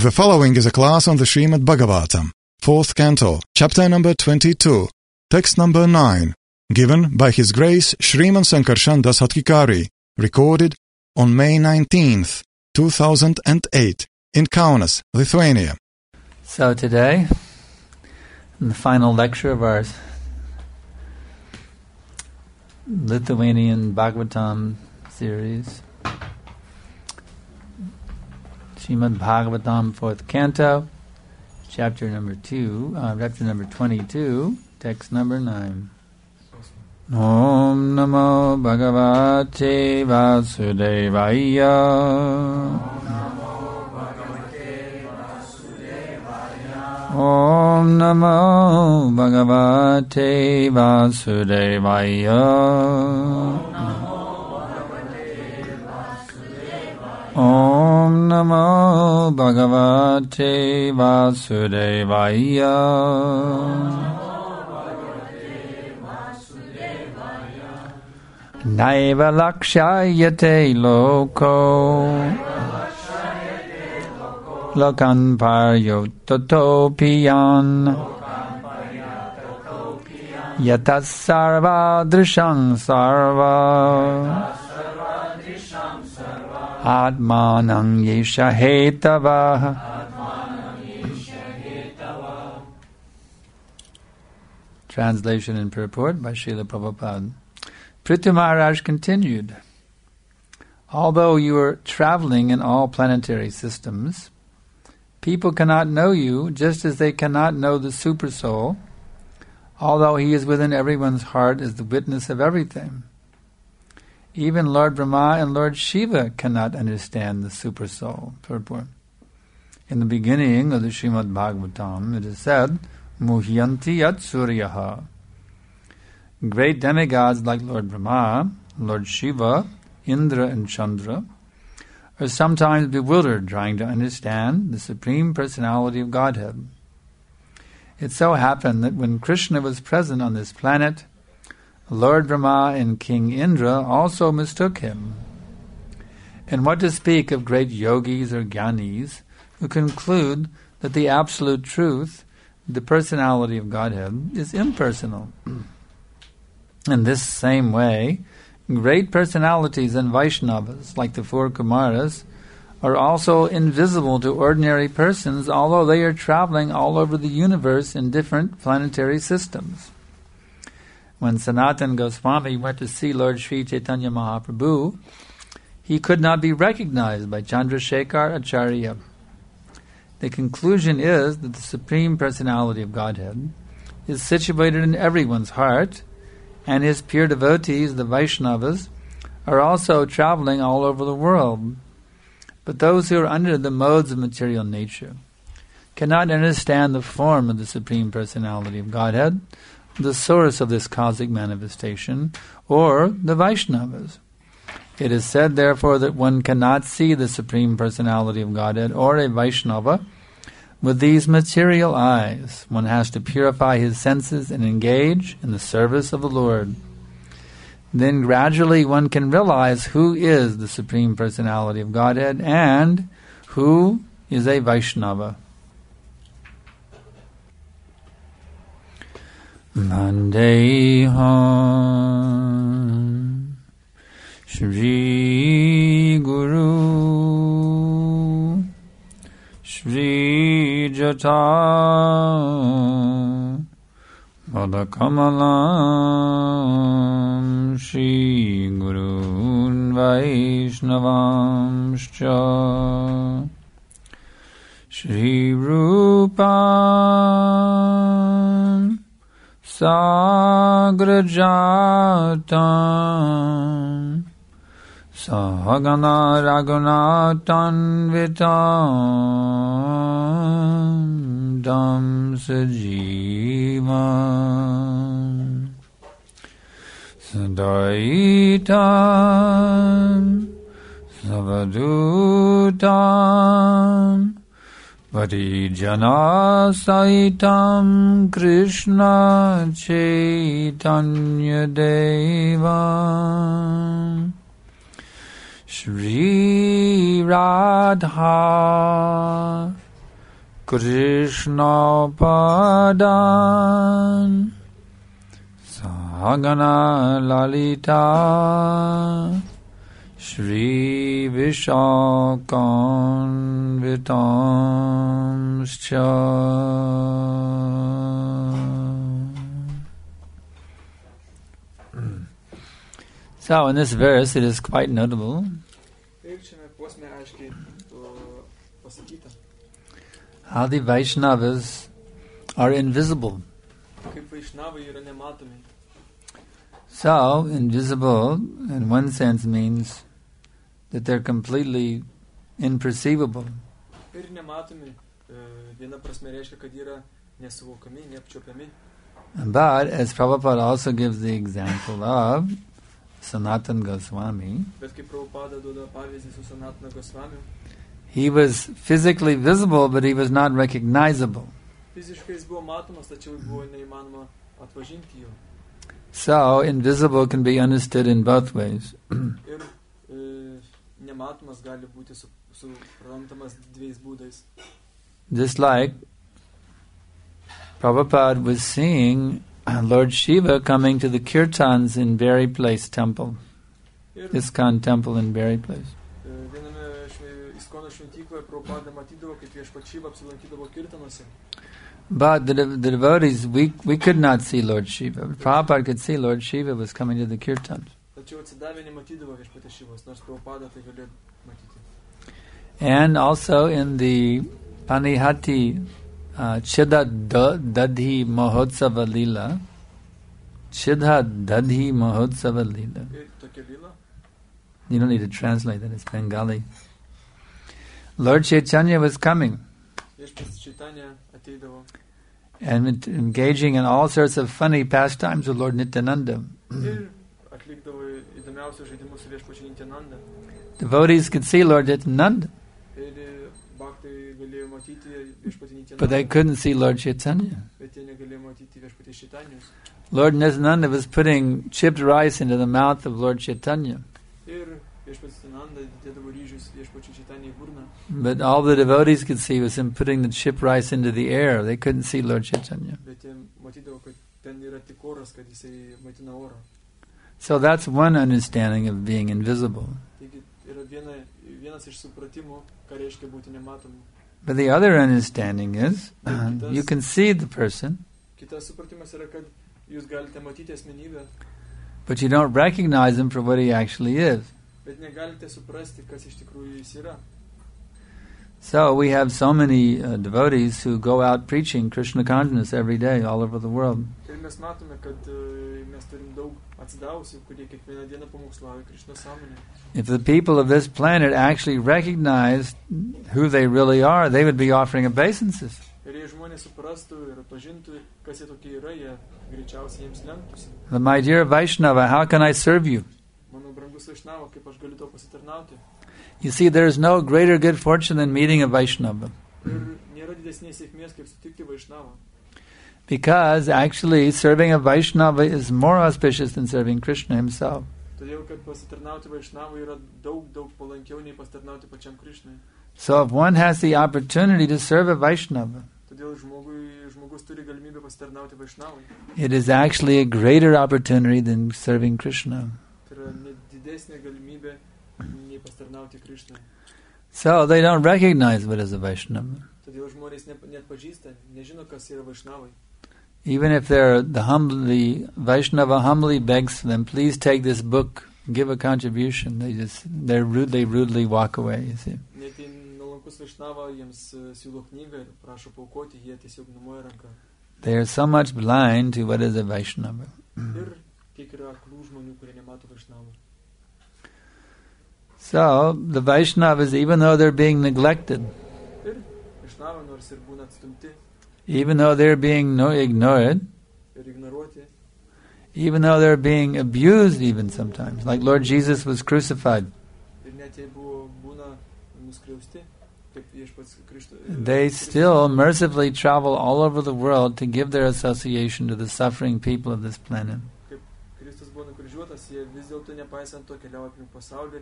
The following is a class on the Srimad Bhagavatam, 4th Canto, Chapter number 22, Text number 9, given by His Grace Shriman Sankarshan Das Hatkikari, recorded on May 19th, 2008, in Kaunas, Lithuania. So today, in the final lecture of our Lithuanian Bhagavatam series, Srimad Bhagavatam, 4th Canto, chapter number 22, text number 9. Om Namo Bhagavate Vasudevaya. Om Namo Bhagavate Vasudevaya. Om Namo Bhagavate Vasudevaya. Naiva lakshayate loko lokan paryototopiyan yatas sarva drishang sarva Atmanang yesha hetava. Translation and purport by Srila Prabhupada. Prithu Maharaj continued, although you are traveling in all planetary systems, people cannot know you just as they cannot know the Supersoul, although he is within everyone's heart as the witness of everything. Even Lord Brahma and Lord Shiva cannot understand the Supersoul. Purport. In the beginning of the Srimad Bhagavatam, it is said, Muhyanti yat suryaha. Great demigods like Lord Brahma, Lord Shiva, Indra and Chandra are sometimes bewildered trying to understand the Supreme Personality of Godhead. It so happened that when Krishna was present on this planet, Lord Brahma and King Indra also mistook him. And what to speak of great yogis or jnanis who conclude that the absolute truth, the personality of Godhead, is impersonal. In this same way, great personalities and Vaishnavas, like the four Kumaras, are also invisible to ordinary persons, although they are traveling all over the universe in different planetary systems. When Sanatana Goswami went to see Lord Sri Chaitanya Mahaprabhu, he could not be recognized by Chandrasekhar Acharya. The conclusion is that the Supreme Personality of Godhead is situated in everyone's heart, and his pure devotees, the Vaishnavas, are also traveling all over the world. But those who are under the modes of material nature cannot understand the form of the Supreme Personality of Godhead, the source of this cosmic manifestation, or the Vaishnavas. It is said, therefore, that one cannot see the Supreme Personality of Godhead or a Vaishnava with these material eyes. One has to purify his senses and engage in the service of the Lord. Then gradually one can realize who is the Supreme Personality of Godhead and who is a Vaishnava. Vandeham Shri Guru Shri Jata Madakamalam Shri Gurun Vaishnavamscha Shri Rupam Sagrajatam Sahagana Raghunatan Vitam Dam Sajivam Sadaitam Savadutam Varijana Saitam Krishna Chaitanya Devam Shri Radha Krishna Padan Sagana Lalita Shri Vishakanvitamscha. So in this verse it is quite notable how the Vaishnavas are invisible. So, invisible in one sense means that they're completely imperceivable. But, as Prabhupada also gives the example of Sanatana Goswami, he was physically visible, but he was not recognizable. So, invisible can be understood in both ways. Just like Prabhupada was seeing Lord Shiva coming to the kirtans in Berry Place Temple, ISKCON Temple in Berry Place. But the devotees, we could not see Lord Shiva. Prabhupada could see Lord Shiva was coming to the kirtans. And also in the Panihati Chidadadhi Mahotsava Lila, Chidadadhi Mahotsava Lila. You don't need to translate that, it's Bengali. Lord Chaitanya was coming and engaging in all sorts of funny pastimes with Lord Nityananda. Devotees could see Lord Nityananda, but they couldn't see Lord Chaitanya. Lord Nityananda was putting chipped rice into the mouth of Lord Chaitanya. But all the devotees could see was him putting the chipped rice into the air. They couldn't see Lord Chaitanya. So that's one understanding of being invisible. But the other understanding is you can see the person, but you don't recognize him for what he actually is. So we have so many devotees who go out preaching Krishna consciousness every day all over the world. If the people of this planet actually recognized who they really are, they would be offering obeisances. But my dear Vaishnava, how can I serve you? You see, there is no greater good fortune than meeting a Vaishnava. Because actually serving a Vaishnava is more auspicious than serving Krishna himself. So if one has the opportunity to serve a Vaishnava, it is actually a greater opportunity than serving Krishna. So they don't recognize what is a Vaishnava. Even if the Vaishnava humbly begs them, please take this book, give a contribution, they rudely walk away, you see. They are so much blind to what is a Vaishnava. So, the Vaishnavas, even though they're being neglected, even though they're being ignored, even though they're being abused even sometimes, like Lord Jesus was crucified, they still mercifully travel all over the world to give their association to the suffering people of this planet.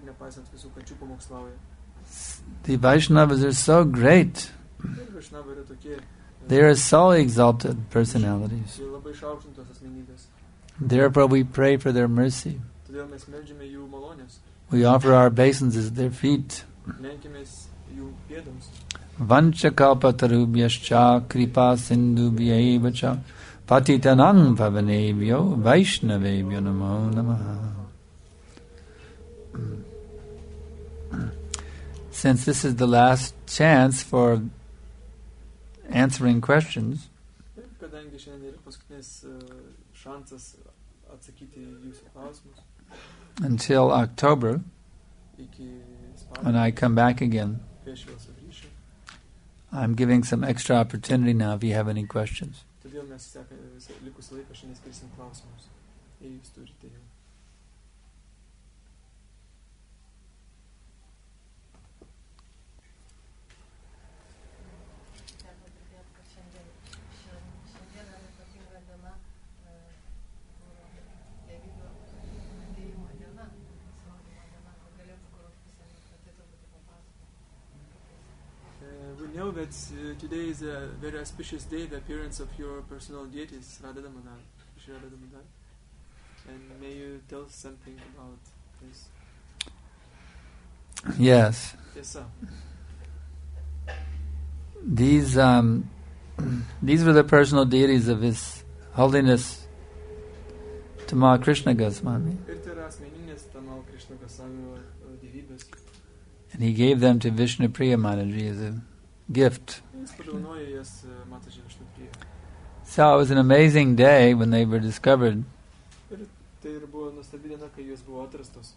The Vaishnavas are so great. tokie. They are so exalted personalities. Jie labai išaukštintos asmenybės. Therefore we pray for their mercy. Todėl mes meldžiame jų malonės. We offer our obeisances at their feet. Lenkimės jų pėdoms. Vanchakalpatarubhyascha kripa sindubhyaiva cha patitanang pavanebhyo vaishnavebhyo namo namaha. Since this is the last chance for answering questions, Kadangi šiandien yra paskutinis šansas atsakyti jūsų klausimus until October, iki when spalio, I come back again, kai aš vėl sugrįšiu. I'm giving some extra opportunity now if you have any questions. Todėl mes likusį laiką šiandien skirsim klausimus, jei jūs turite jau. We know that today is a very auspicious day, the appearance of your personal deities, Radha Damodar, Shri Radha Damodar. And may you tell something about this? Yes. Tiesa. These were the personal deities of His Holiness Tamal Krishna Goswami. Ir tai yra asmeninės Tamal Krishna Goswamio dievybės. And he gave them to Vishnu Priya Mataji as a gift. Jis padovanojo jas Mataji Vishnupriya. So it was an amazing day when they were discovered. Ir tai ir buvo nuostabi diena, kai jos buvo atrastos.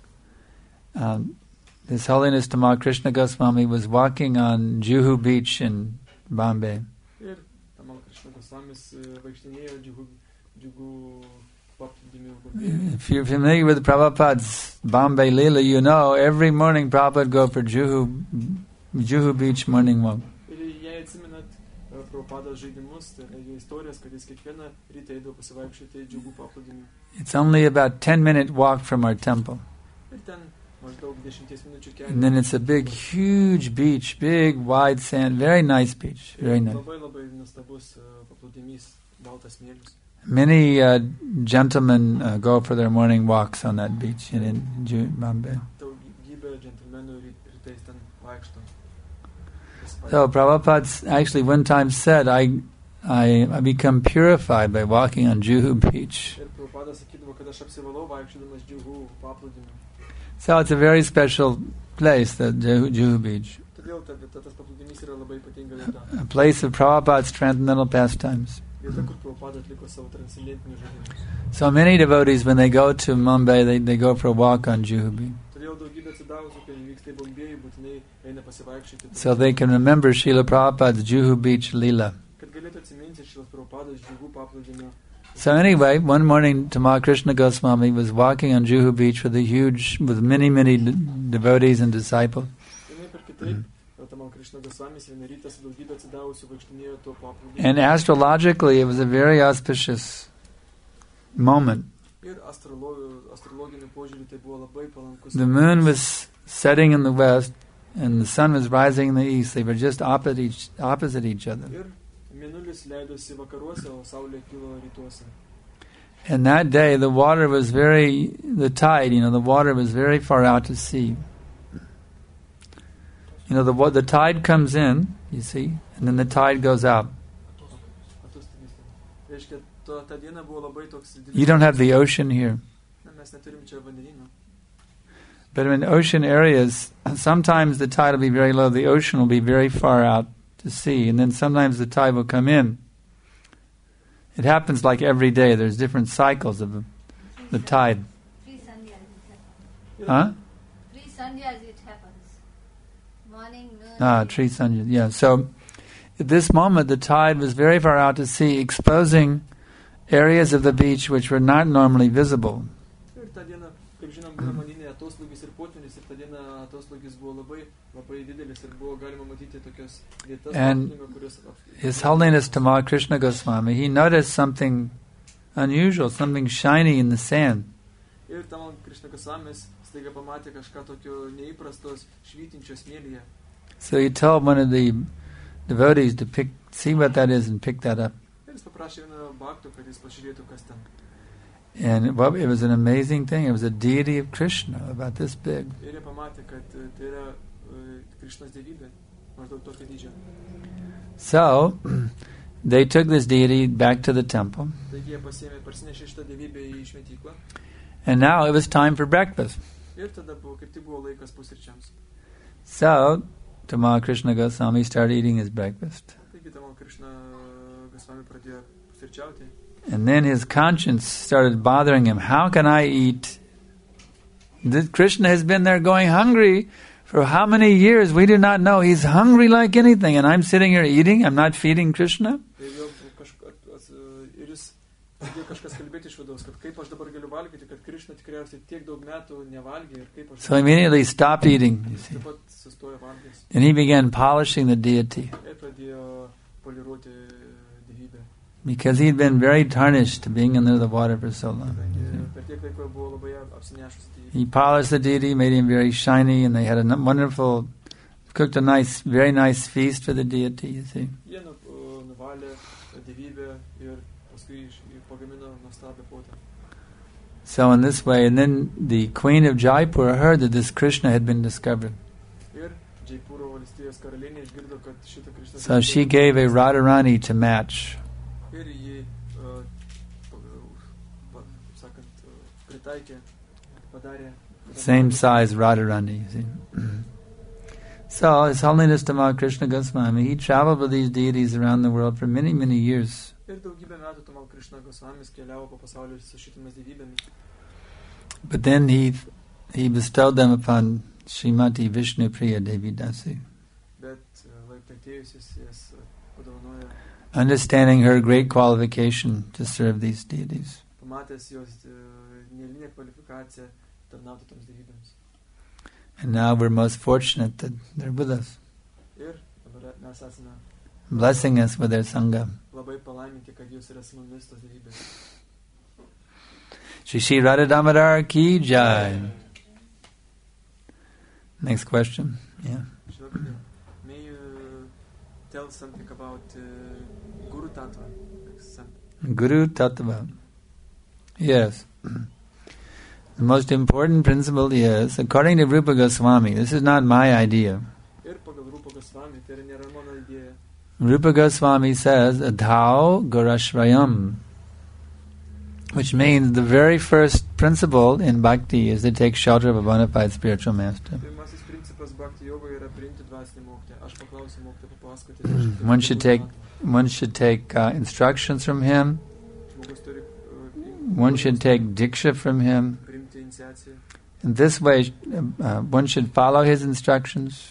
His Holiness Tamal Krishna Goswami was walking on Juhu Beach in Bombay. Ir Tamal Krishna Goswamis vaikštinėjo džiugų paplūdimių Bombėje. If you're familiar with Prabhupada's Bombay Leela, you know every morning Prabhupada would go for Juhu Beach morning walk. Ir jei atsimenat Prabhupados žaidimus, tai jo istorijas, kad jis kiekvieną rytą eidavo pasivaikščioti džiugų paplūdimių. It's only about 10-minute walk from our temple. Ir ten maždaug 10 minučių kelias. And then it's a big, huge beach, big, wide sand, very nice beach, very nice. Labai nuostabus paplūdimys, baltas smėlis. Many gentlemen go for their morning walks on that beach in Bombay. Daugybė džentelmenų rytais ten vaikšto. So Prabhupada actually one time said, I become purified by walking on Juhu Beach. Ir Prabhupada sakydavo, kad aš apsivalau vaikščiodamas džiugų paplūdimiu. So it's a very special place, the Juhu Beach. Todėl tas paplūdimys yra labai ypatinga vieta. A place of Prabhupada's transcendental pastimes. Vieta, kur Prabhupada atliko savo transcendentinius žaidimus. So many devotees, when they go to Mumbai, they go for a walk on Juhu Beach. Todėl daugybė atsidavusių, kai vyksta į Bombėjų, būtinai eina pasivaikščioti. So they can remember Srila Prabhupada's Juhu Beach Leela. Kad galėtų atsiminti Šrilas Prabhupados džiugų paplūdimio. So anyway, one morning Tamal Krishna Goswami was walking on Juhu Beach with many, many devotees and disciples. And astrologically, it was a very auspicious moment. The moon was setting in the west, and the sun was rising in the east. They were just opposite each other. And that day, the water was the water was very far out to sea. The tide comes in, you see, and then the tide goes out. You don't have the ocean here. But in ocean areas, sometimes the tide will be very low, the ocean will be very far out to sea, and then sometimes the tide will come in. It happens like every day. There's different cycles of the tide. 3 sandhyas. Huh? 3 sandhyas it happens. Morning, noon. 3 sandhyas. Yeah. So at this moment, the tide was very far out to sea, exposing areas of the beach which were not normally visible. And His Holiness Tamal Krishna Goswami, he noticed something unusual, something shiny in the sand. So he told one of the devotees to see what that is and pick that up. Ir jis paprašė vieno bhakto, kad jis pažiūrėtų, kas ten. And it was an amazing thing. It was a deity of Krishna, about this big. Ir jie pamatė, kad tai yra Krishnos dievybė, maždaug tokio dydžio. So, they took this deity back to the temple. Taigi jie parsinešė šitą dievybę į šventyklą. And now it was time for breakfast. Ir tada kaip tik buvo laikas pusryčiams. So, Tamal Krishna Goswami started eating his breakfast. Taigi Tamal Krishna Goswami pradėjo pusryčiauti. And then his conscience started bothering him. How can I eat? Krishna has been there going hungry for how many years? We do not know. He's hungry like anything. And I'm sitting here eating. I'm not feeding Krishna. So immediately stopped eating. You see. And he began polishing the deity. Because he'd been very tarnished being under the water for so long. He polished the deity, made him very shiny, and they had a cooked a very nice feast for the deity, you see. So in this way, and then the queen of Jaipur heard that this Krishna had been discovered. So she gave a Radharani to match. Same size Radharani, you see. So His Holiness Tamal Krishna Goswami, he traveled with these deities around the world for many, many years. But then he bestowed them upon Srimati Vishnupriya Devi Dasi. Understanding her great qualification to serve these deities. And now we're most fortunate that they're with us, blessing us with their Sangha. Shri Shri Radha Damodar Ki Jai. Next question. Yeah. May you tell something about Guru Tattva? Guru Tattva. Yes. The most important principle is, according to Rupa Goswami, this is not my idea. Rupa Goswami says, Adhau Gurashrayam, which means the very first principle in bhakti is to take shelter of a bona fide spiritual master. One should take instructions from him. One should take diksha from him. In this way, one should follow his instructions.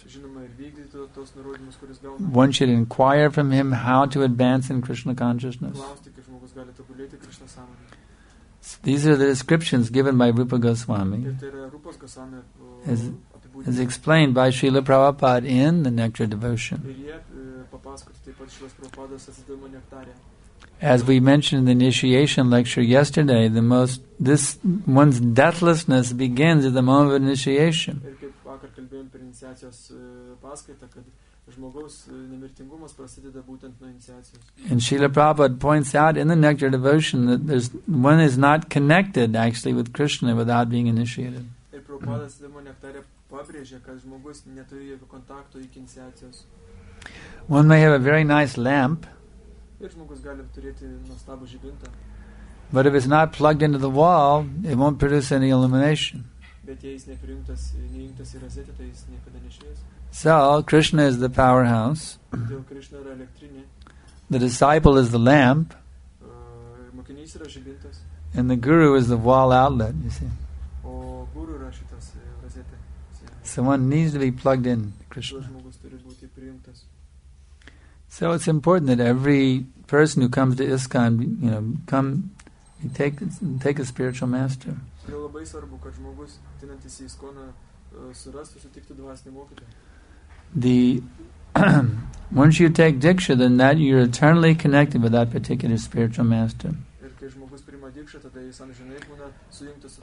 One should inquire from him how to advance in Krishna consciousness. These are the descriptions given by Rupa Goswami, as explained by Srila Prabhupada in the Nectar Devotion. As we mentioned in the initiation lecture yesterday, one's deathlessness begins at the moment of initiation. And Srila Prabhupada points out in the Nectar Devotion that one is not connected actually with Krishna without being initiated. One may have a very nice lamp, but if it's not plugged into the wall, it won't produce any illumination. So, Krishna is the powerhouse. The disciple is the lamp. And the guru is the wall outlet, you see. So one needs to be plugged in to Krishna. So it's important that every person who comes to ISKCON, take a spiritual master. Once you take diksha, then that you're eternally connected with that particular spiritual master.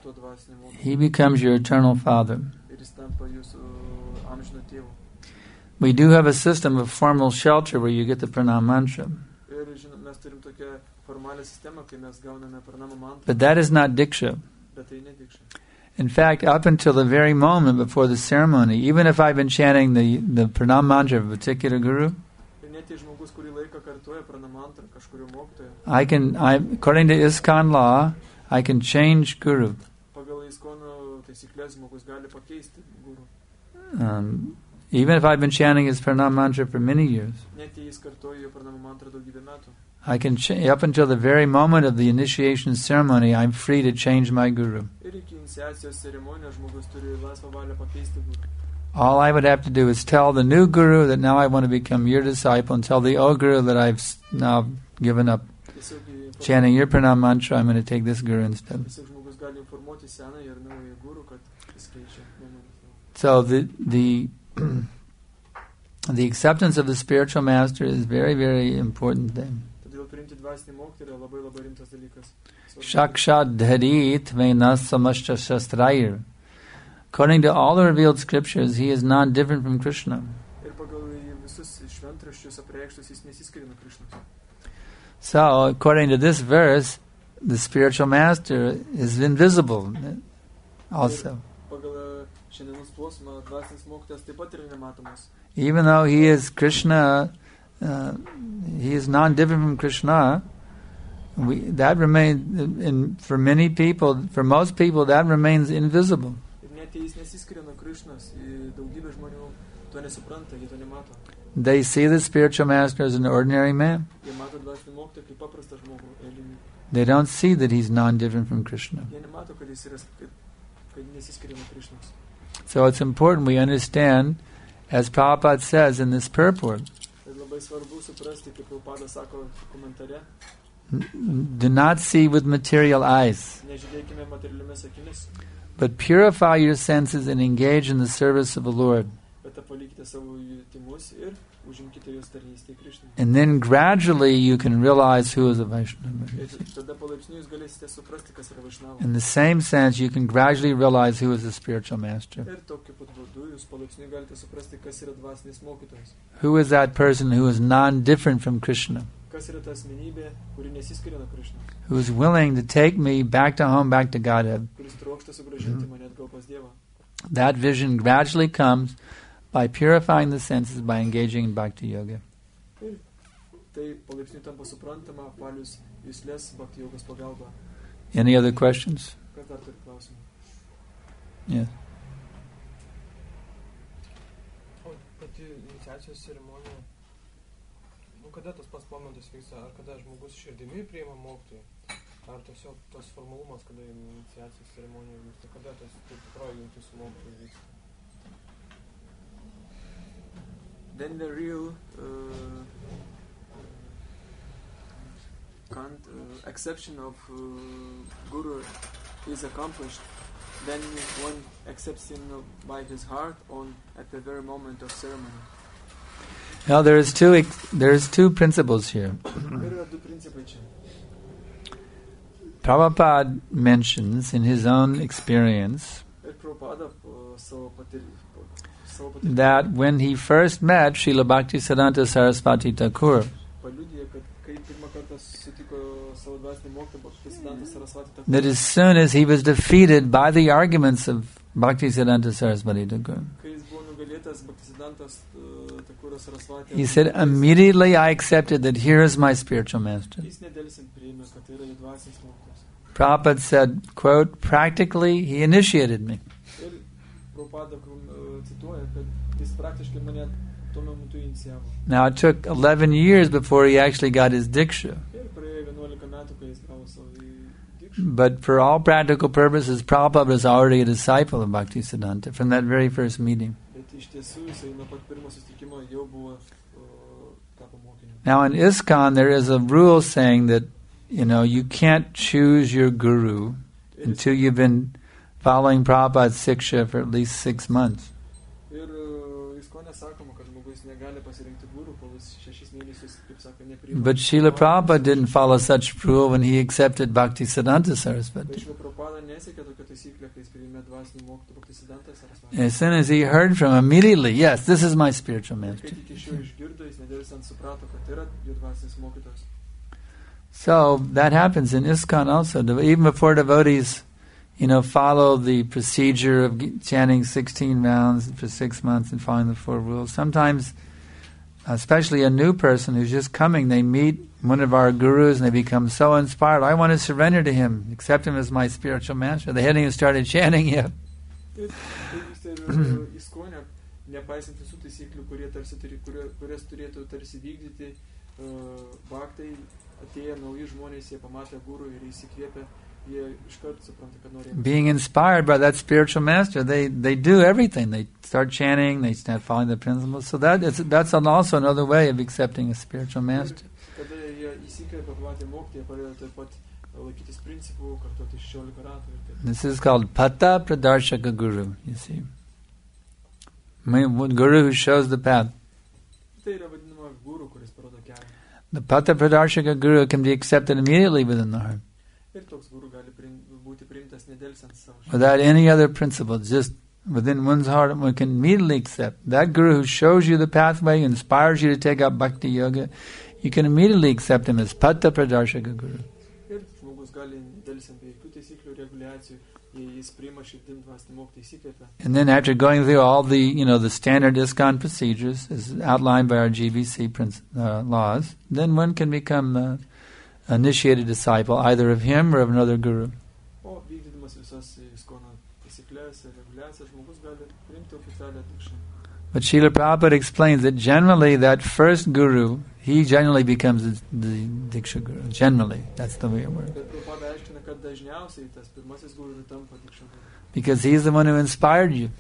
He becomes your eternal father. we do have a system of formal shelter where you get the pranam mantra. Ir žinot, mes turim tokią formalią sistemą, kai mes gauname pranama mantrą. But that is not diksha. Bet tai ne diksha. In fact, up until the very moment before the ceremony, even if I've been chanting the pranam mantra of a particular guru, according to ISKCON law, I can change guru. Even if I've been chanting his pranam mantra for many years, I can up until the very moment of the initiation ceremony, I'm free to change my guru. All I would have to do is tell the new guru that now I want to become your disciple, and tell the old guru that I've now given up chanting your pranam mantra, I'm going to take this guru instead. So the acceptance of the spiritual master is very, very important thing. Shakshad dharit venas samashta shastrayir. According to all the revealed scriptures, he is non-different from Krishna. So, according to this verse, the spiritual master is invisible also. Even though he is Krishna, he is non-different from Krishna. That remains, for many people, for most people, that remains invisible. They see the spiritual master as an ordinary man. They don't see that he's non-different from Krishna. So it's important we understand, as Prabhupada says in this purport, do not see with material eyes, but purify your senses and engage in the service of the Lord. And then gradually you can realize who is a Vaishnava. In the same sense, you can gradually realize who is a spiritual master. Who is that person who is non-different from Krishna? Who is willing to take me back to home, back to Godhead? That vision gradually comes by purifying the senses, by engaging in Bhakti Yoga. Any other questions? Yes. Kada tas pats momentas vyksta, ar kada žmogus širdimi priima mokytoją, ar tiesiog tas formalumas, kada iniciacijos ceremonija vyksta, kada tas tikroji jungtis su mokytoju vyksta? Then the real acception of Guru is accomplished. Then one accepts him by his heart at the very moment of ceremony. Now there's two principles here. Prabhupada mentions in his own experience that when he first met Srila Bhaktisiddhanta Saraswati Thakur, that as soon as he was defeated by the arguments of Bhaktisiddhanta Saraswati Thakur, he said, immediately I accepted that here is my spiritual master. Prabhupada said, quote, practically he initiated me. Now it took 11 years before he actually got his diksha. But for all practical purposes, Prabhupada was already a disciple of Bhaktisiddhanta from that very first meeting. Now in ISKCON there is a rule saying that you can't choose your guru until you've been following Prabhupada's siksha for at least 6 months. But Srila Prabhupada didn't follow such rule when he accepted Bhaktisiddhanta Saraswati. As soon as he heard from him, immediately, yes, this is my spiritual master. So that happens in ISKCON also. Even before devotees, follow the procedure of chanting 16 rounds for 6 months and following the 4 rules. Sometimes, especially a new person who's just coming, they meet one of our gurus and they become so inspired. I want to surrender to him, accept him as my spiritual master. They hadn't even started chanting yet. Nepaisant visų taisyklių, kurias turėtų tarsi vykdyti bhaktai, atėję nauji žmonės, jie pamatė guru ir įsikvėpę, jie iškart supranta, kad norėjo. Being inspired by that spiritual master, they do everything. They start chanting, they start following the principles. So that's also another way of accepting a spiritual master. Kada jie įsikvėpę pamatė mokytą, jie pradėjo taip pat laikytis principų, kartuoti 16 ratų. This is called Pata Pradarshaka Guru, you see. Guru who shows the path. The Pata Pradarshaka Guru can be accepted immediately within the heart. Without any other principle, just within one's heart, one can immediately accept. That Guru who shows you the pathway, inspires you to take up Bhakti Yoga, you can immediately accept him as Pata Pradarshaka Guru. And then after going through all the the standard ISKCON procedures as outlined by our GBC laws, then one can become an initiated disciple either of him or of another guru. But Srila Prabhupada explains that generally that first guru, he generally becomes the Diksha Guru. Generally, that's the way it works. Because he's the one who inspired you.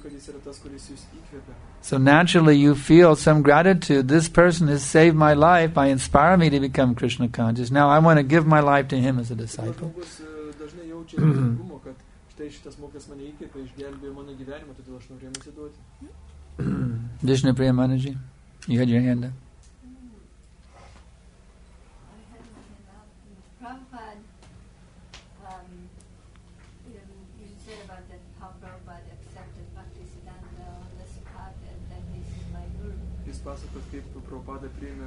So naturally you feel some gratitude. This person has saved my life by inspiring me to become Krishna conscious. Now I want to give my life to him as a disciple. Vishnu Priya Manaji, you had your hand up. Prabhupada, you said about that how Prabhupada accepted Bhaktisiddhanta on this path and that this is my guru. Jūs pasakot, kaip Prabhupada priėmė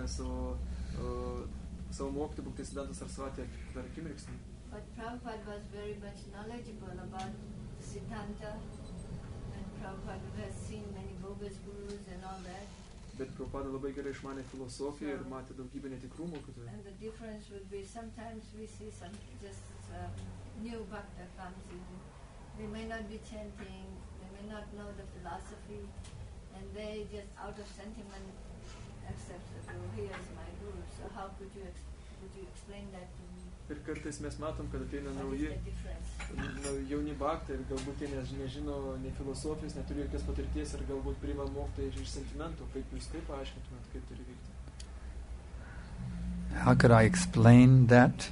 savo mokytą Bhaktisiddhanta Saraswati per akimirksnį. But Prabhupada was very much knowledgeable about Siddhanta, and Prabhupada has seen many bogus gurus and all that. Bet Prabhupada labai gerai išmanė filosofiją ir matė daugybę netikrų mokytojų. And the difference would be sometimes we see some just new bhakta comes in. They may not be chanting, they may not know the philosophy, and they just out of sentiment accept the guru. He is my guru. So how could you explain that to me? Ir kartais mes matom, kad ateina jauni bhaktai ir galbūt jie nežino nei filosofijos, neturi jokios patirties ir galbūt priima mokytoją iš sentimento. Kaip jūs tai paaiškintumėt, kaip turi vykti? How could I explain that?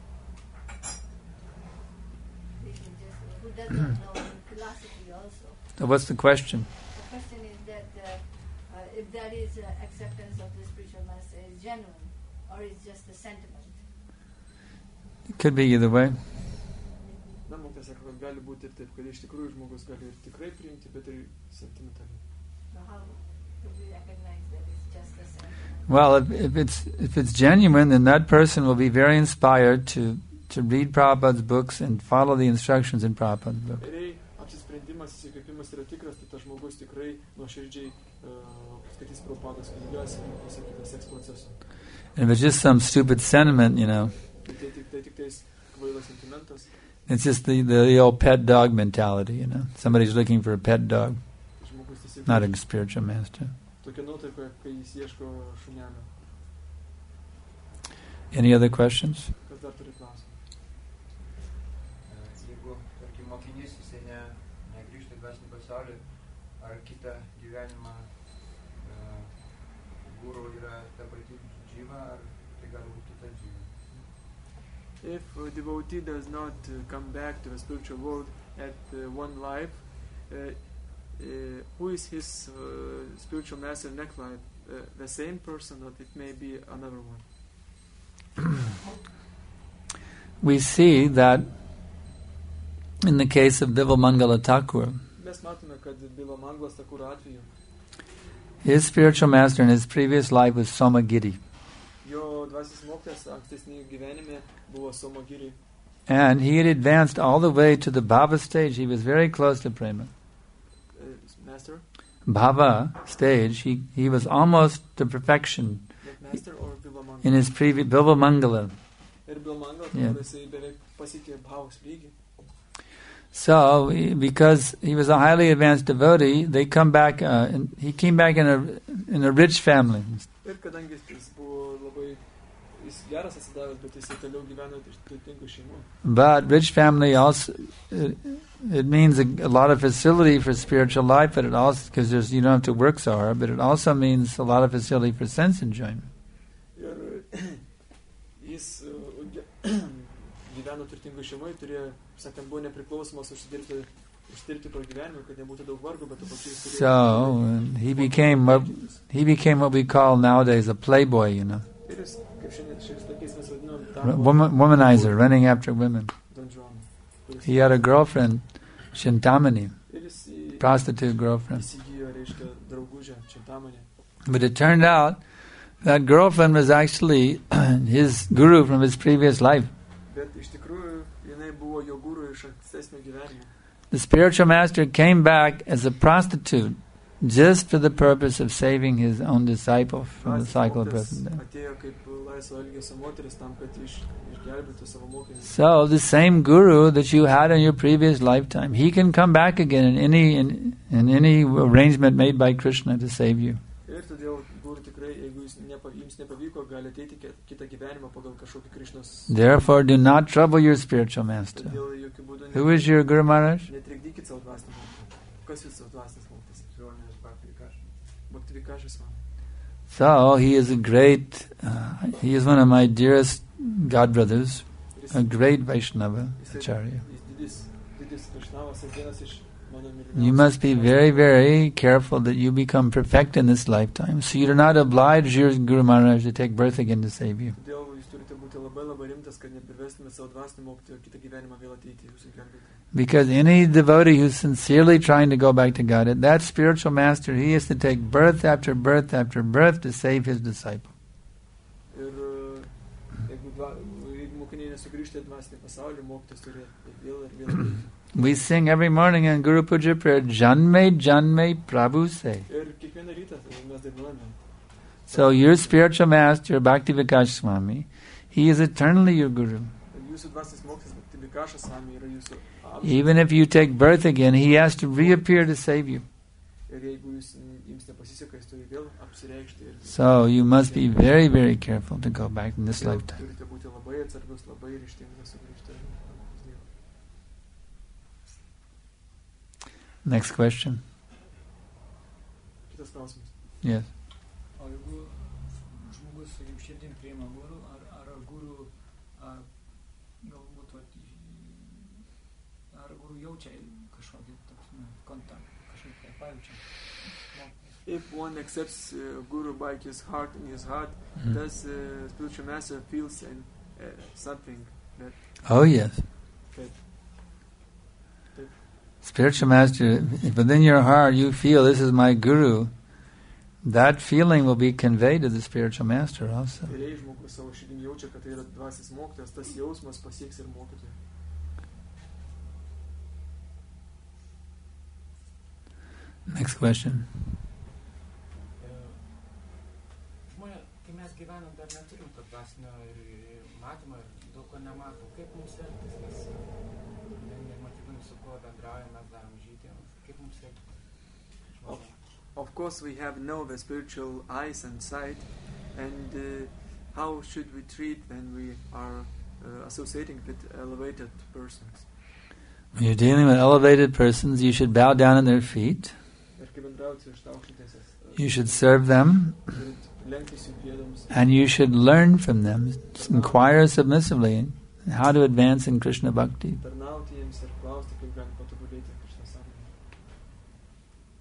Who doesn't know philosophy also? So what's the question? The question is that if that is acceptance of the spiritual master is genuine or is just a sentiment. It could be either way. Na, mokytojas sako, kad gali būti ir taip, kad iš tikrųjų žmogus gali ir tikrai priimti, bet ir sentimentaliai. So how could we recognize that it's just a sentiment? Well, if it's genuine, then that person will be very inspired to read Prabhupada's books and follow the instructions in Prabhupada's book. Apsisprendimas, įsikvėpimas yra tikras, tai tas žmogus tikrai nuoširdžiai skaitys Prabhupados knygas ir pasakytas seks procesu. And if it's just some stupid sentiment, it's just the old pet dog mentality, Somebody's looking for a pet dog, not a spiritual master. Any other questions? Jeigu, tarkim, mokinys, jisai negrįžta į dvasinį pasaulį, ar kitą gyvenimą guru yra ta pati džyva, ar tai gali būti kita džyva? If a devotee does not come back to the spiritual world at one life, who is his spiritual master in next life? The same person, or it may be another one? We see that in the case of Bilvamangala Thakur, Mes matome, kad Bilvamangala Thakur atveju his spiritual master in his previous life was Somagiri. jo dvasinis mokytojas ankstesnį gyvenime buvo Somagiri. And he had advanced all the way to the Bhava stage. He was very close to Prema. Master? Bhava stage, he was almost to perfection Master or Bilvamangala? in his previous Bilvamangala. Ir Bilvamangala, Yeah. jisai beveik pasiekė Bhavos lygį. So, because he was a highly advanced devotee, they come back. He came back in a rich family. Ir kadangi jis buvo labai, jis geras atsidavęs, bet jisai toliau gyveno iš turtingų šeimų. But rich family also it means a lot of facility for spiritual life, but it also because you don't have to work so hard. But it also means a lot of facility for sense enjoyment. Ir jis gyveno turtingų šeimoje, turėjo, sakant, buvo nepriklausomas uždirbti pragyvenimą, kad nebūtų daug vargo, bet pačiai jis turėjo. So he became what we call nowadays a playboy, Ir jis, kaip šiais laikais mes a vadinam, womanizer, running after women. Don Juan. He had a girlfriend, Chintamani, Ir jis prostitute girlfriend. įsigijo, reiškia, draugužę, Čintamanę. But it turned out that girlfriend was actually his guru from his previous life. Bet iš tikrųjų, jinai buvo jo guru iš ankstesnio gyvenimo. The spiritual master came back as a prostitute just for the purpose of saving his own disciple from the cycle of birth and death. Atėjo kaip laisvo elgesio moteris tam, kad išgelbėtų savo mokinį. So the same guru that you had in your previous lifetime, he can come back again in any arrangement made by Krishna to save you. Ir todėl guru tikrai, jeigu jums nepavyko, gali ateiti kitą gyvenimą pagal kažkokį Krishnos. Therefore, do not trouble your spiritual master. Todėl jokių būdų Who is your Guru Maharaj? netrikdykit savo dvasinį mokytoją. Kas jūs savo dvasinis mokytojas? Bhakti Vikašas man. So he is a great, he is one of my dearest godbrothers, a great Vaishnava Acharya. Jis didis Vaishnavas ir vienas iš mano You mylimiausių. must be very, very careful that you become perfect in this lifetime, so you do not oblige your Guru Maharaj to take birth again to save you. Todėl jūs turite būti labai rimtas, kad nepriverstumėte savo dvasinį mokytoją kitą gyvenimą vėl ateiti jūsų gelbėti. Because any devotee who's sincerely trying to go back to God, that spiritual master, he has to take birth after birth after birth to save his disciple. Ir jeigu mokiniai nesugrįžta į dvasinį pasaulį, mokytojas turi vėl ir vėl. We sing every morning in Guru Puja prayer, Janme, Janme, Prabhu say. Ir kiekvieną rytą mes dainuojame. So your spiritual master, Bhakti Vikash Swami, he is eternally your Guru. Jūsų dvasinis mokytojas Bhakti Vikašas Swami yra jūsų amžius. Even if you take birth again, he has to reappear to save you. Ir jeigu jums nepasiseka, jis turi vėl apsireikšti. So you must be very, very careful to go back in this lifetime. Turite būti labai atsargus, labai ryžtingas sugrįžti. Next question. Kitas klausimas. Yes. O jeigu žmogus, sakykim, širdim priima guru, ar guru, galbūt, ar guru jaučia kažkokį kontaktą, kažkokį pajaučia? If one accepts Guru by his heart, in his heart, does spiritual master feels something that Oh, yes. Spiritual master, if within your heart you feel this is my guru, that feeling will be conveyed to the spiritual master also. ir jei žmogus savo širdim jaučia, kad tai yra dvasinis mokytojas, tas jausmas pasieks ir mokytoją. Next question. Žmonės, kai mes gyvenam, dar neturim to dvasinio ir matymą, ir daug ko nematom. Kaip mums elgtis, nes nematydami su kuo bendraujam, mes darom žydėm. Kaip mums elgtis? Of course, we have no the spiritual eyes and sight, and how should we treat when we are associating with elevated persons? When you're dealing with elevated persons, you should bow down at their feet. Ir kai bendrauti su išaukštintaisiais, You should serve them, turit lenktis jų pėdoms and you should learn from them. Inquire submissively how to advance in Krishna Bhakti. tarnauti jiems ir klausti, kaip galim patobulėti Krishna sąmonėje.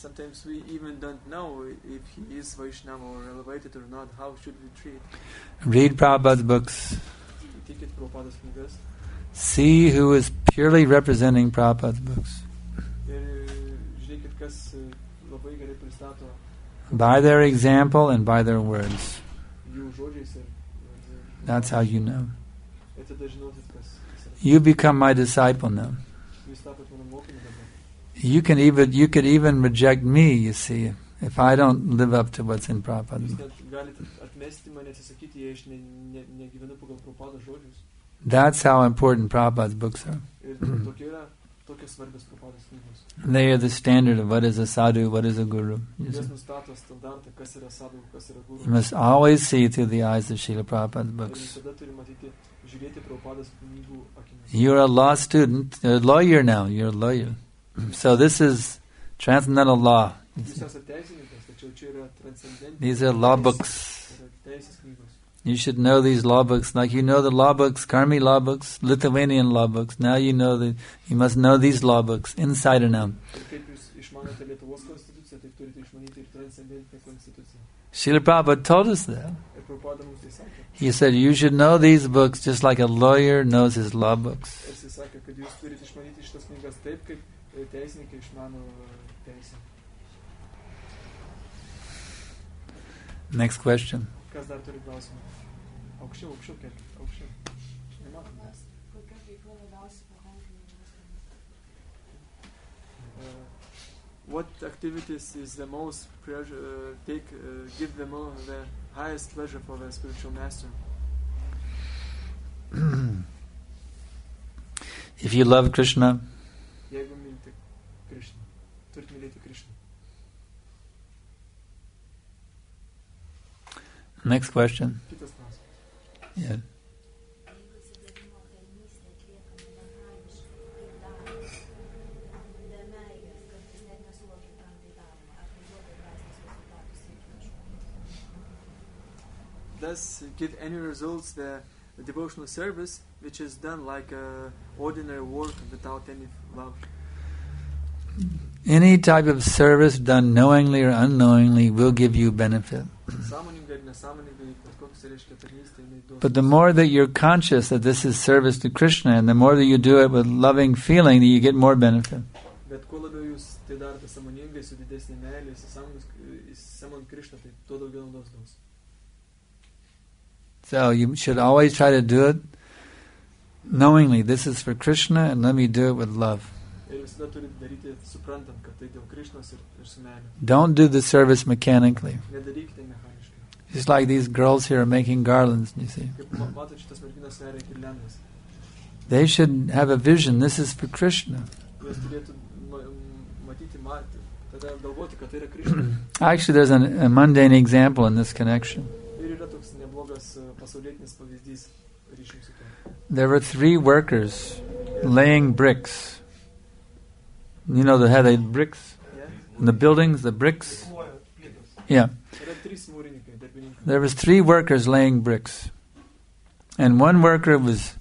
sometimes we even don't know if he is Vaishnava or elevated or not. How should we treat? Read Prabhupada's books. Įtikit Prabhupados knygas. See who is purely representing Prabhupada's books. Ir žiūrėkit, kas labai gerai pristato By their example and by their words. jų žodžiais. That's how you know. Ir tada žinosit, kas yra. You become my disciple now. Jūs tapot mano mokiniu dabar. You could even reject me, you see, if I don't live up to what's in Prabhupada's Jūs book. net galite atmesti mane, atsisakyti, jei aš negyvenu pagal Prabhupados žodžius. That's how important Prabhupada's books are. Ir tokios svarbios Prabhupados knygos. They are the standard of what is a sadhu, what is a guru. You see. Jos nustato standartą, kas yra sadhu, kas yra guru. You must always see through the eyes of Srila Prabhupada's Ir books. visada turi matyti, žiūrėti Prabhupados knygų akimis. You're a law student, a lawyer now, you're a lawyer. So this is transcendental law. you Jūs see. esate teisininkas, tačiau čia yra transcendentinės. These are law books. Yra teisės knygos. You should know these law books, like you know the law books, Karmi law books, Lithuanian law books. Now you must know these law books, inside and out. Ir kaip jūs išmanote Lietuvos konstituciją, taip turite išmanyti ir transcendentinę konstituciją. Srila Prabhupada told us that. Ir Prabhupada mums tai sakė. He said, you should know these books just like a lawyer knows his law books. Ir jis sakė, kad jūs turite išmanyti šitas knygas taip, kaip teisininkai išmano teisę. Next question. Kas dar turi klausimą? Aukščiau kelkit, aukščiau. Nematom. What activities is the most give the highest pleasure for the spiritual master? If you love Krishna, Jeigu mylite Krishna, turit mylėti Krishna. next question. Kitas klausimas. Yeah. Does give any results the devotional service which is done like ordinary work without any love? Any type of service done knowingly or unknowingly will give you benefit. Sąmoningai ir nesąmoningai, bet koks reiškia tarnystė, jinai duos. But the more that you're conscious that this is service to Krishna, and the more that you do it with loving feeling, you get more benefit. Bet kuo labiau jūs tai darote sąmoningai, su didesnė meilė, įsisąmonint Krishna, tai tuo daugiau naudos duos. So you should always try to do it knowingly. This is for Krishna, and let me do it with love. Ir visada turite daryti suprantant, kad tai dėl Krishnos ir su meilė. Don't do the service mechanically. Nedarykite mechaniškai. Just like these girls here are making garlands, you see. Kaip matot, šitas merginas sveria girliandas. They should have a vision. This is for Krishna. Jos turėtų matyti, tada galvoti, kad tai yra Krishna. Actually, there's a mundane example in this connection. Ir yra toks neblogas pasaulietinis pavyzdys ryšium su tuo. There were 3 workers laying bricks. You know how they bricks Yeah? in the buildings, the bricks. Yeah, Yra 3 mūrininkai, darbininkai. there was 3 workers laying bricks, and one worker was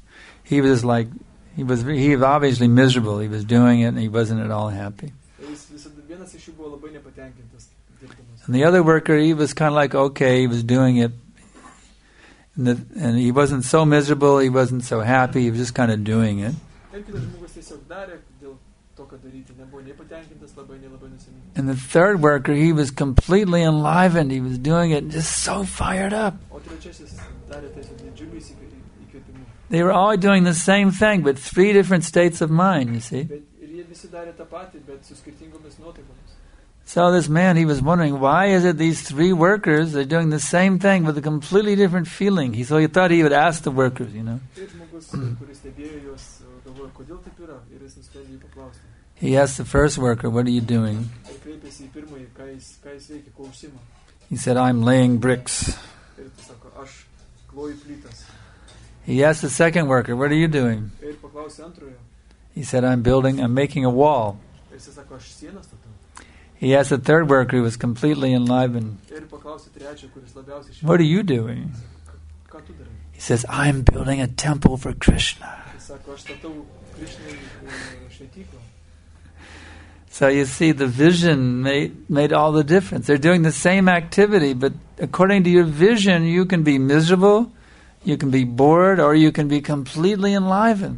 obviously miserable. He was doing it, and he wasn't at all happy. Ir vienas iš jų buvo labai nepatenkintas dirbdamas. And the other worker, he was kind of like okay, he was doing it, and he wasn't so miserable. He wasn't so happy. He was just kind of doing it. Ir kitas žmogus tiesiog darė dėl to, ką daryti. Nebuvo nei patenkintas, labai nusiminęs. And the third worker, he was completely enlivened. He was doing it just so fired up. O trečiasis darė tiesiog didžiulių įkvėpimų. They were all doing the same thing, but 3 different states of mind, you see. Bet ir jie visi darė tą patį, bet su skirtingomis nuotaikomis. So this man, he was wondering, why is it these 3 workers, they're doing the same thing with a completely different feeling? So he thought he would ask the workers, you know. Ir žmogus, kuris stebėjo juos, galvoja, kodėl taip yra, ir jis nusprendė jį paklausti. He asked the first worker, what are you doing? Ir kreipėsi į pirmąjį, ką jis veikia, ko užsima. He said, I'm laying bricks. Ir jis sako, aš kloju plytas. He asked the second worker, what are you doing? Ir paklausė antrojo. He said, I'm making a wall. Ir jis sako, aš sieną statau. He asked the third worker, who was completely enlivened, Ir paklausė trečio, kuris labiausiai what are you doing? Ką tu darai? He says, I'm building a temple for Krishna. Jis sako, aš statau Krishnai šventyklą. So you see, the vision made all the difference. They're doing the same activity, but according to your vision, you can be miserable, you can be bored, or you can be completely enlivened.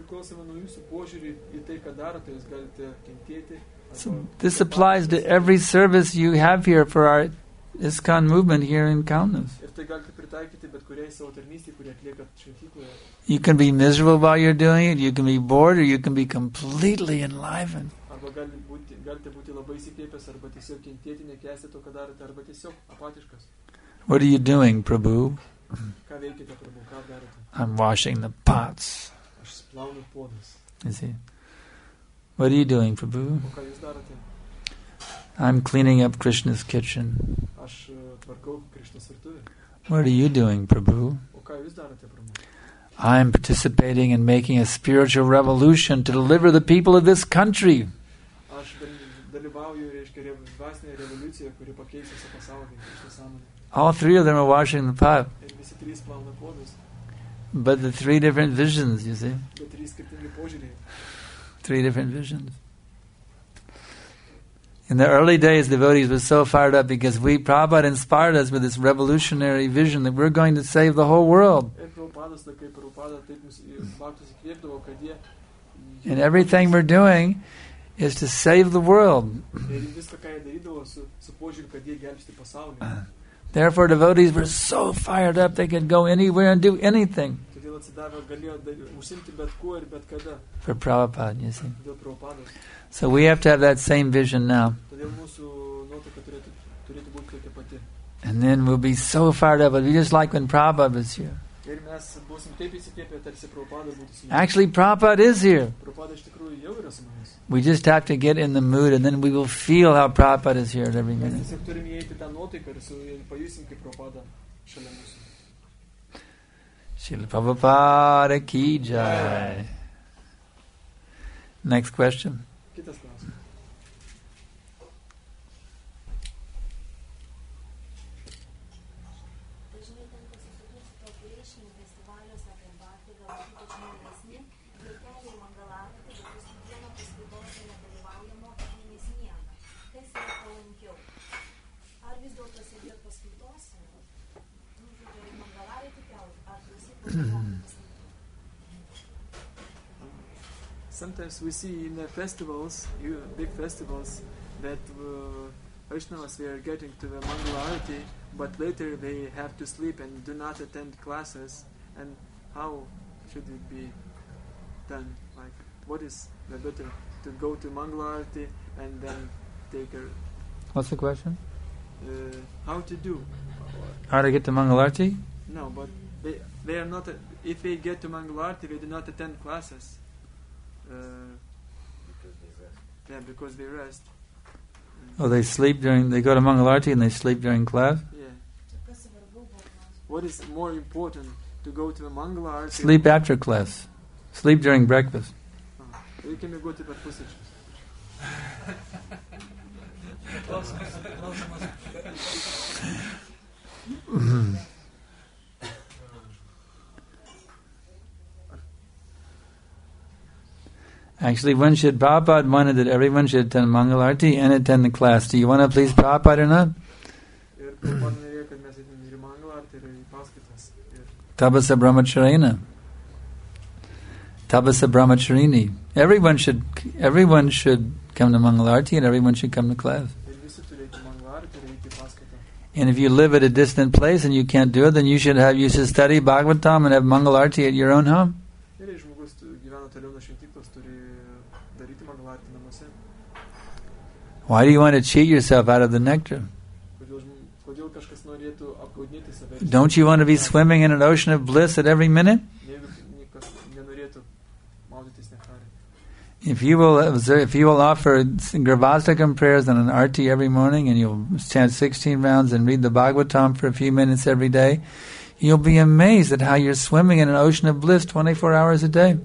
So this applies to every service you have here for our ISKCON movement here in Kaunas. You can be miserable while you're doing it, you can be bored, or you can be completely enlivened. What are you doing, Prabhu? I'm washing the pots. You see? What are you doing, Prabhu? I'm cleaning up Krishna's kitchen. What are you doing, Prabhu? I'm participating in making a spiritual revolution to deliver the people of this country. All three of them are washing the pot. But the three different visions, you see. Three different visions. In the early days, devotees were so fired up because Prabhupada inspired us with this revolutionary vision that we're going to save the whole world. And everything we're doing is to save the world. Therefore, devotees were so fired up they could go anywhere and do anything. For Prabhupada, you see. So we have to have that same vision now. And then we'll be so fired up. It'll be just like when Prabhupada was here. Actually, Prabhupada is here. We just have to get in the mood, and then we will feel how Prabhupada is here at every minute. Srila Prabhupada ki jai. Next question. Sometimes we see in the festivals, big festivals, that Vaishnavas they are getting to the Mangala Arati, but later they have to sleep and do not attend classes. And how should it be done? Like, what is the better to go to Mangala Arati and then take a... What's the question? How to do? How to get to Mangala Arati? No, but they are not. If they get to Mangala Arati, they do not attend classes. Because they rest. Oh, they sleep they go to Mangala Arati and they sleep during class? Yeah. What is more important, to go to the Mangala Arati? Sleep after class. Sleep during breakfast. You can go to the pussy. Actually, Prabhupada wanted that everyone should attend Mangala Arati and attend the class. Do you want to please Prabhupada or not? Tabasa Brahmacharina. Tabasa Brahmacharini. Everyone should come to Mangala Arati and everyone should come to class. And if you live at a distant place and you can't do it, then you should study Bhagavatam and have Mangala Arati at your own home. Why do you want to cheat yourself out of the nectar? Don't you want to be swimming in an ocean of bliss at every minute? If you will offer Gravastakam prayers and an arti every morning, and you'll chant 16 rounds and read the Bhagavatam for a few minutes every day, you'll be amazed at how you're swimming in an ocean of bliss 24 hours a day.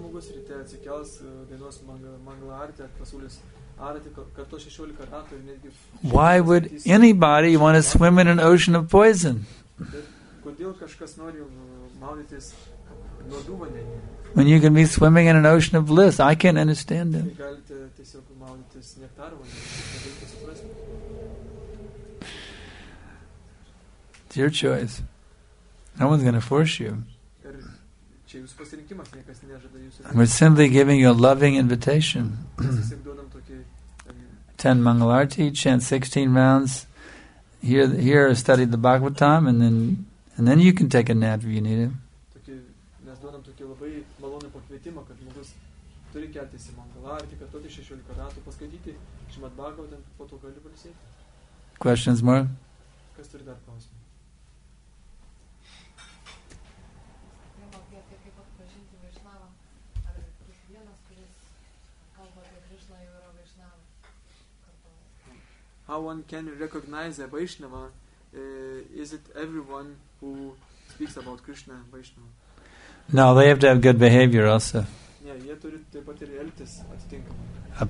Why would anybody want to swim in an ocean of poison? nuodų vandenį. When you can be swimming in an ocean of bliss? I can't understand Tai them. galite tiesiog maudytis nektarų vandenį. Nereikia suprasti. It's your choice. No one's going to force you. Ir čia jūsų pasirinkimas, niekas nežada jūsų. We're simply giving you a loving invitation. Mes tiesiog duodam tokį 10 Mangalarti, chant 16 rounds, here study the Bhagavatam, and then you can take a nap if you need it. Mes duodam tokį labai malonų pakvietimą, kad žmogus turi keltis į Mangalartį, kartuoti 16 ratų, paskaityti Šrimad Bhagavatam, po to gali pailsėti. Questions more? Kas turi dar klausimą? How one can recognize a Vaishnava? Is it everyone who speaks about Krishna Vaishnava? No, they have to have good behavior also. Ne, jie turi taip pat ir elgtis atitinkamai.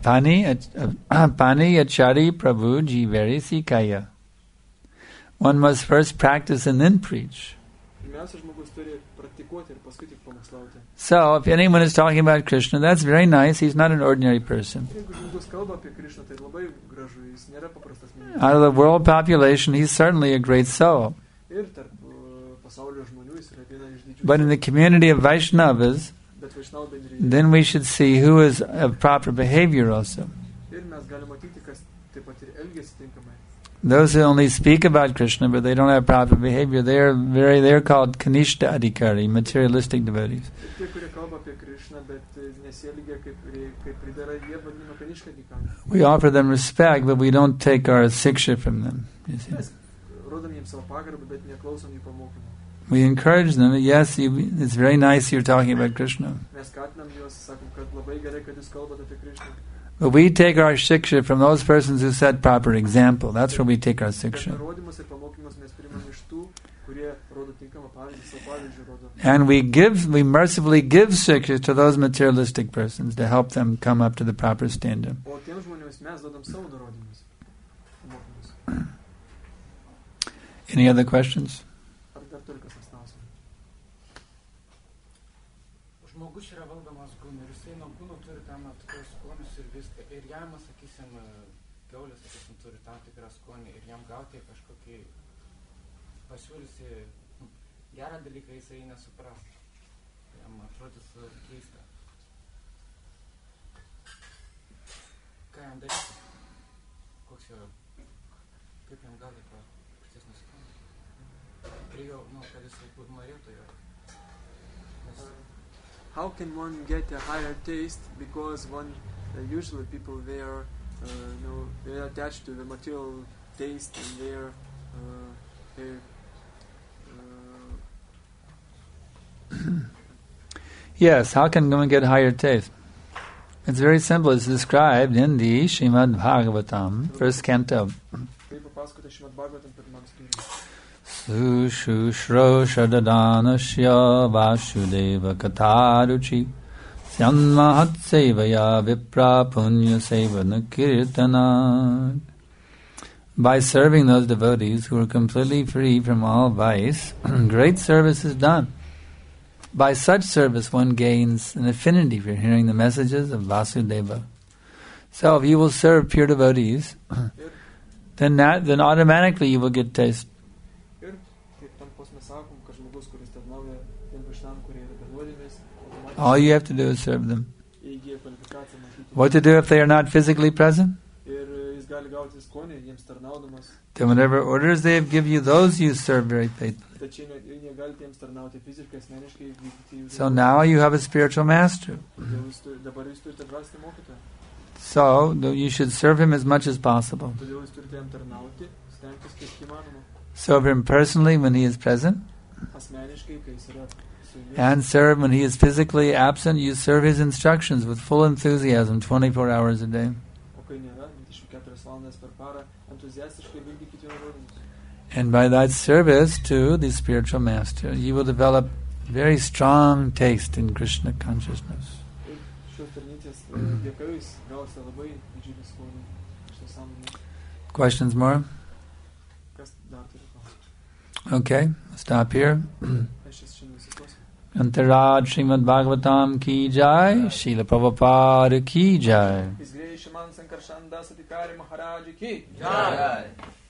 Apani achari prabhu jiveri sikaya. One must first practice and then preach. Pirmiausia, žmogus turi praktikuoti ir paskui tik pamokslauti. So, if anyone is talking about Krishna, that's very nice. He's not an ordinary person. Jeigu žmogus kalba apie Krishną, tai labai gražu, jis nėra paprastas žmogus. Out of the world population, he's certainly a great soul. Ir tarp pasaulio žmonių jis yra viena iš didžiųjų. But in the community of Vaishnavas, Bet Vaishnava bendrija. then we should see who is of proper behavior also. Ir mes galime matyti, kas taip pat ir elgiasi tinkamai. Those who only speak about Krishna but they don't have proper behavior, they're called Kanishta Adhikari, materialistic devotees. Ir tie, kurie kalba apie Krishną, bet nesielgia kaip pridera, jie vadinami Kanishka Adhikari. We offer them respect, but we don't take our siksha from them. You see. Mes rodom jiems savo pagarbą, bet neklausom jų pamokymų. We encourage them. Yes, it's very nice you're talking about Krishna. Mes skatinam juos, sakom, kad labai gerai, kad jūs kalbate apie Krishną. But we take our siksha from those persons who set proper example. That's where we take our Bet siksha. nurodymus ir pamokymus mes priimam iš tų, kurie rodo tinkamą pavyzdį, savo pavyzdžių rodo. And we mercifully give siksha to those materialistic persons to help them come up to the proper standard. O tiems žmonėms mes duodam savo nurodymus, pamokymus. Any other questions? Ar dar turi kas nors klausimų? Žmogus yra valdomas gūnų ir jisai nuo gūnų turi tam tikrus skonius ir viską. Ir jam, sakysim, kiaulė, sakysim, turi tam tikrą skonį ir jam gauti kažkokį pasiūlysi gerą dalyką, jisai nesupras. Jam atrodys keista. Ką jam daryti? Koks jo, kaip jam gauti to prastesnį skonį? Ir jo, kad jisai norėtų jo. How can one get a higher taste? Because usually people they are attached to the material taste and Yes, how can one get higher taste? It's very simple. It's described in the Srimad Bhagavatam, first canto. Kaip papasakoti Šrimad Bhagavatam pirmam skyriui. Sushushro shadadanasya vasudeva katharuchi syanmahat sevaya vipra punya sevana kirtana. By serving those devotees who are completely free from all vice, great service is done. By such service one gains an affinity for hearing the messages of Vasudeva. So if you will serve pure devotees, then automatically you will get taste. Ir kaip tam posme sakom, kad žmogus, kuris tarnauja tiem Vaishnavam, kurie yra be nuodėmės, All you have to do is serve them. įgyja kvalifikaciją matyti. What to do if they are not physically present? Ir jis gali gauti skonį jiems tarnaudamas. Then whatever orders they have give you, those you serve very faithfully. Tačiau negalite jiems tarnauti fiziškai, asmeniškai, vykdyti jų. So now you have a spiritual master. Dabar jūs turite dvasinį mokytoją. So you should serve him as much as possible. Todėl jūs turite jam tarnauti, stengtis kiek įmanoma. Serve him personally when he is present, Asmeniškai, kai jis yra su jumis. and serve when he is physically absent. You serve his instructions with full enthusiasm 24 hours a day. O kai nėra, 24 valandas per parą, entuziastiškai vykdykite jo nurodymus. And by that service to the spiritual master, you will develop very strong taste in Krishna consciousness. Ir šios tarnystės dėka jūs gausite labai didžiulį skonį šitą sąmonę. Questions more? Kas dar turi klausimą? Okay, stop here. Aš šiandien susituosiu. Antaraj Srimad Bhagavatam ki jai, Srila Prabhupada ki jai. His Grace Shriman Sankarshan Das Adhikari Maharaj ki Jai.